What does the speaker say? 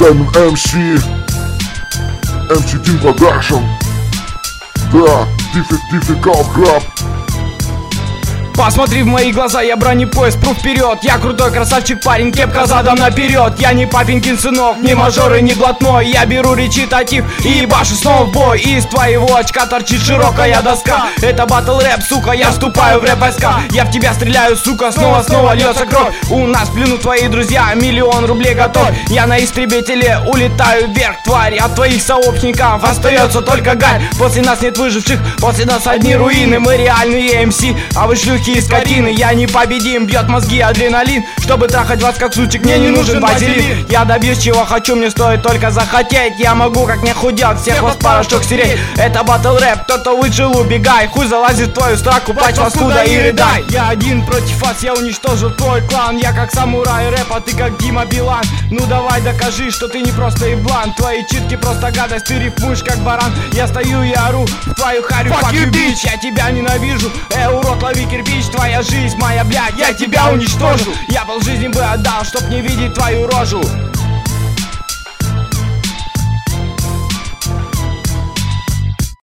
Diamond MC Team Production. Да, Difficult Grab. Посмотри в мои глаза, я бронепоезд, пру вперед. Я крутой красавчик парень, кепка задом наперед. Я не папенькин сынок, не мажор и не блатной. Я беру речитатив и ебашу снова в бой. Из твоего очка торчит широкая доска. Это батл рэп, сука, я вступаю в рэп войска. Я в тебя стреляю, сука, снова льется кровь. У нас в плену твои друзья, 1 000 000 рублей готов. Я на истребителе улетаю вверх, тварь. От твоих сообщников остается только гарь. После нас нет выживших, после нас одни руины. Мы реальные МС, а вы шлюхи и скотины. Я непобедим, бьет мозги адреналин. Чтобы трахать вас как сучек, мне не нужен базилин. Я добьюсь чего хочу, мне стоит только захотеть. Я могу как не худел, всех вас порошок стереть. Это батл рэп, кто-то выжил, убегай. Хуй залазит в твою страку, плачь паскуда и рыдай. Я один против вас, я уничтожил твой клан. Я как самурай рэпа, ты как Дима Билан. Ну давай докажи, что ты не просто еблан. Твои читки просто гадость, ты рифмуешь как баран. Я стою и ору в твою харю, fuck you bitch. Я тебя ненавижу, урод, лови кирпич. Твоя жизнь моя, блядь, я тебя уничтожу. Я полжизни бы отдал, чтоб не видеть твою рожу.